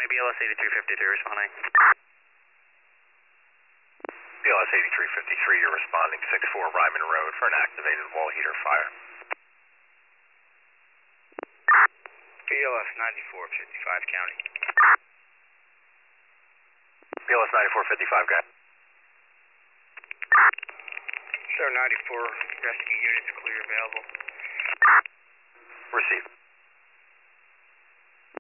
BLS 8353 responding. BLS 8353, you're responding 64 Ryman Road for an activated wall heater fire. BLS 9455 County. BLS 9455, guy. Sir 94, rescue units clear available. Received.